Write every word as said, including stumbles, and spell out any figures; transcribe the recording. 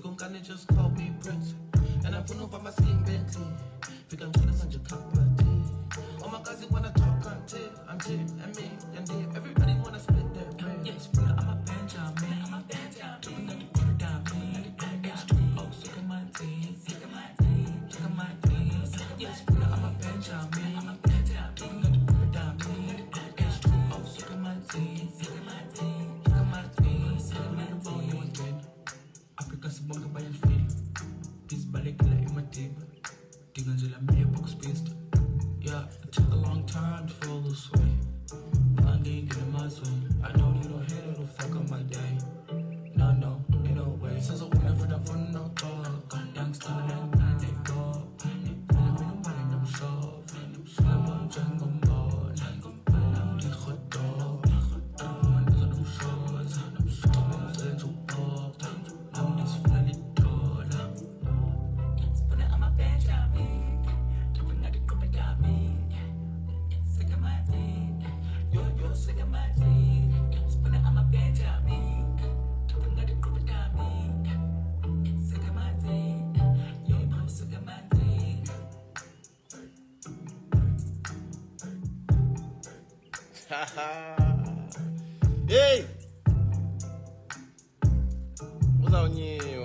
gon' kinda just call me Prince. And I'm pulling from my skin Bentley. Fick I'm trying to send your cup of tea. Oh my God, they wanna talk until I'm Jay and me and Dave. Everybody wanna split their brain. Yes, bro, I'm a Benjamin. I'm a Benjamin. Talking got the quarter down me. H two O, sick of my teeth. Sick of my teeth. Sick of my teeth. Yes, bro, I'm a Benjamin. I'm a Benjamin. Talking got the quarter down me. H two O, sick of my teeth. Sick of my teeth. Sick of my teeth. Sick of my teeth. Africa se bonga by your feet. This ballet killer in my teeth. Digging till I'm a box pistol. Yeah, it took a long time to fall this way. Plan didn't get in my swing. I know you don't hate it, it'll fuck up my day. No, no, in no way. Since I went never done for no talk. Got youngster and I take off. I'm in a money, I'm sure. I'm on jungle mode. I'm the hot dog. I'm the little shores. I'm sure I'm the little pop. I'm just fully tall. But I'm a Benjamin. Sick of my teeth, you're, you're sick of my teeth. Spin it, I'm a Benjamin. Talking like a crocodile. Sick of my teeth, you're, you're sick of my teeth. Hey! What's up, new?